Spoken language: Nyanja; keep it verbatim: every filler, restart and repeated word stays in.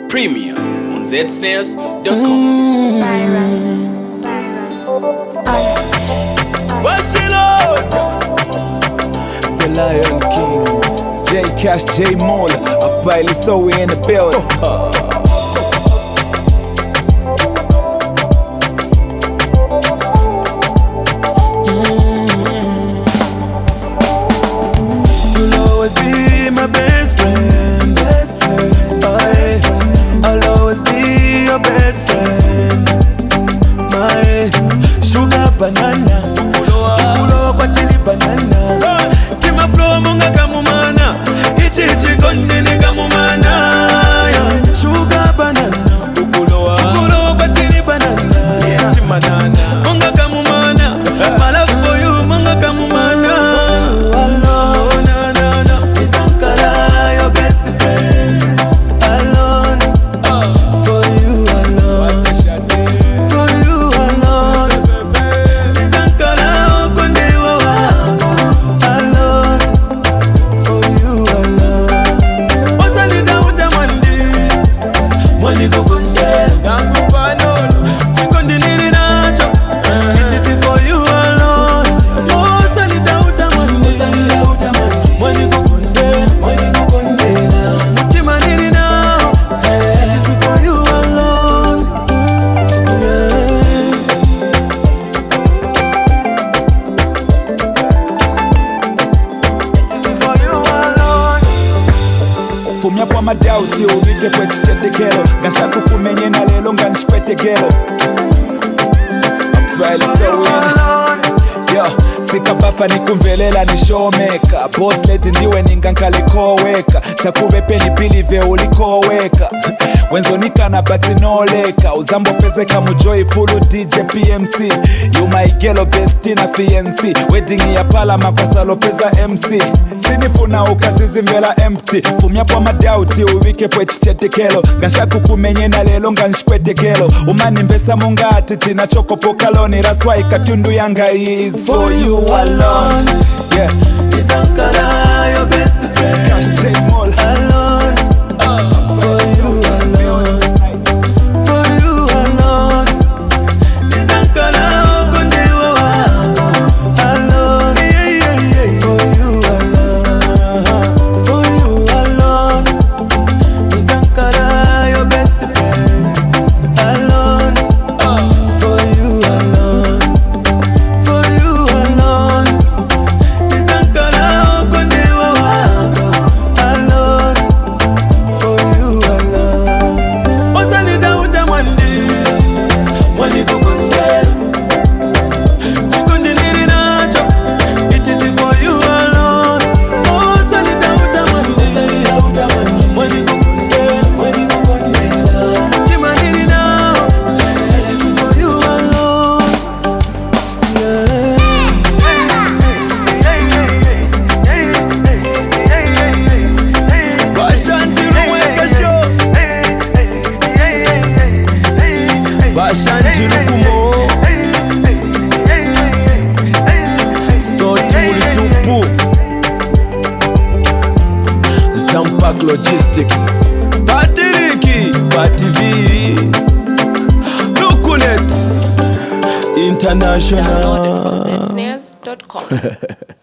Premium on z snares dot com. Byron, Byron, The Lion King, it's J Cash, J Mola, a Bailey, so we in the building. Mm-hmm. You'll always be my best friend, best friend. Oh, yeah. I'll always be your best friend, my sugar banana. Kulo kwa tili banana. Tima flow munga kamumana. Ichi ichi kondini kamumana. Sugar banana. Kulo kwa tili banana. Tima nana. Munga kamumana. My love for you munga kamumana. Alone, na na na. Isankara your best friend. Alone, for you alone. For you alone. Isankara okondewa wako. Alone, for you alone. Osali dauta mandi. Mwani kukunde. Nangu panolo. Chikondi nili nacho. It is for you alone. Osali dauta mandi. Osali dauta mandi. Mwani kukunde. Mwani kukunde. Mutima nili nao. It is for you alone. Yeah. Fumya kwa madauti ubike kwe chichetekelo Gashaku kumenye na lelo nganshpetekelo Abraili so win. Yo, sikabafa nikumvelela nishomeka Boss lady ndiwe ningankalikoweka Shakube peni bilive ulikoweka Wenzo nikana bati noleka Uzambo pezeka mujoi fulu D J P M C You my gelo besti na fiancé Wedding ya pala makwasa lopeza M C Sinifuna ukasizimvela empty Fumya kwa madauti uwike pwe chichetekelo Gashaku kumenye na lelo nganshpetekelo Umani mbesa munga atiti na choko pokaloni Raswa ikatundu yanga is for you alone. Yeah, Isankara your best friend. Cash J Mola alone. For you alone. For you alone. Isankara okondewa wako. Alone. Yeah, yeah, yeah. For you alone. For you alone. Isankara your best friend. Alone. For you alone. For you alone. Isankara okondewa wako. Alone. For you alone. Osani dauta mwandi. Mwani kukunde. Chikondi nili nacho. It is for you alone. Osani dauta mwandi. Osani dauta mwandi. Mwani kukunde. Mwani kukunde. Tima nili nao. It is for you alone. Bashanjiru weka show. Bashanjiru kumo. So tuli supu. Zampak Logistics. Patiriki. Pativi. Lukunet. International. download it from z snares dot com.